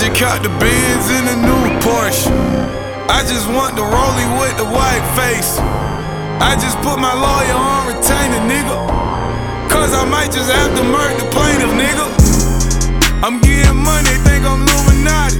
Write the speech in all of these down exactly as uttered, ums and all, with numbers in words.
just caught the Benz in the new Porsche. I just want the rollie with the white face. I just put my lawyer on retainer, nigga, cause I might just have to murder the plaintiff, nigga. I'm getting money, they think I'm Illuminati.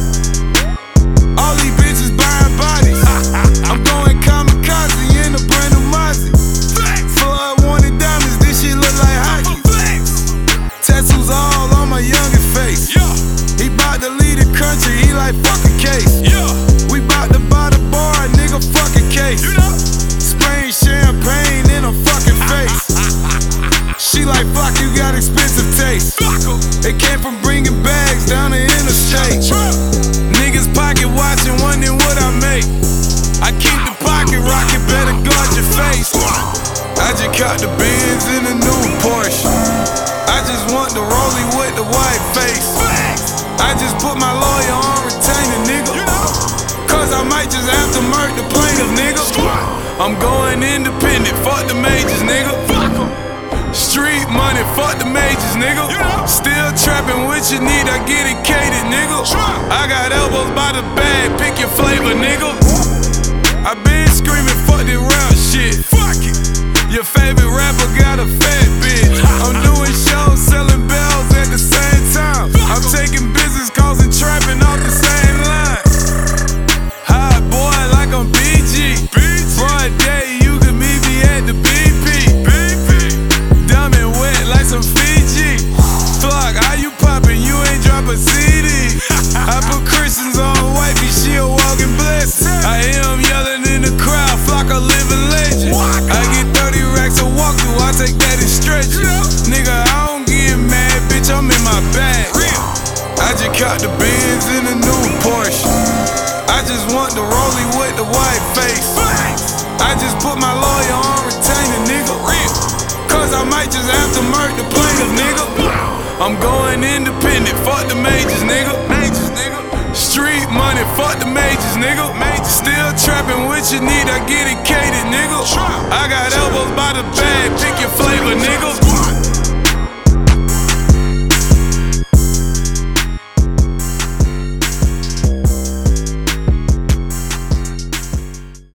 All these bitches buying bodies. I'm going kamikaze in the brand new Mozzie. Flood wanted diamonds, this shit look like hockey. Tattoos all on my youngest face. He bout to leave the country, he like fuck a case. We bout to buy the bar, nigga, fuck a case. Spraying champagne in her fucking face. She like, fuck, you got expensive taste. It came from bringing bags down the interstate. Niggas pocket watching, wondering what I make. I keep the pocket rocket, better guard your face. I just caught the Benz in the new Porsche. I just want the rollie with the white face. I just put my lawyer on retainer, nigga, cause I might just have to murder the plaintiff, nigga. I'm going independent, fuck the majors, nigga. Street money, fuck the majors, nigga. Still trapping what you need, I get it catered, nigga. I got elbows by the bag, pick your flavor, nigga. I been screaming, fuck this rap shit. Fuck it. Your favorite rapper got a fat bitch. I'm doing shows, selling bells at the same time. I'm taking business calls and trapping off the same line. Hot boy like I'm B G. Broad day, you can meet me at the B P. Diamond wet like some Fiji. Flock, how you poppin'? You ain't drop a C D. I put Christians on wifey, she a walking blessing. I hear him yelling in the crowd, Flock a living legend. I get thirty racks a walk through, I take that and stretch it. Nigga, I don't get mad, bitch, I'm in my bag. I just caught the Benz in the new Porsche. I just want the rollie with the white face. I just put my lawyer on retainer, nigga, cause I might just have to murder the plaintiff, nigga. I'm going independent, fuck the majors, nigga. Majors, nigga. Street money, fuck the majors, nigga. Majors. Still trapping what you need, I get it catered, nigga. I got elbows by the bag, pick your flavor, nigga.